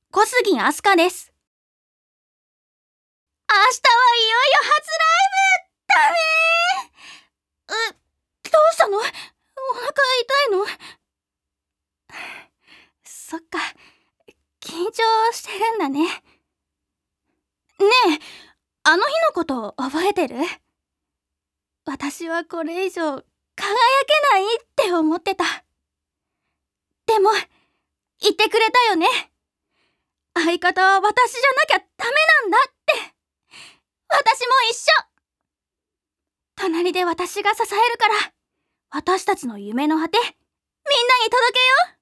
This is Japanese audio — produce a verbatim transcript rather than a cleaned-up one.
小杉あすかです。明日はいよいよ初ライブだねー。う、どうしたの？お腹痛いの？そっか、緊張してるんだね。ねえ、あの日のこと覚えてる？私はこれ以上輝けないって思ってた。でも、言ってくれたよね。相方は私じゃなきゃダメなんだって。私も一緒。隣で私が支えるから、私たちの夢の果て、みんなに届けよう。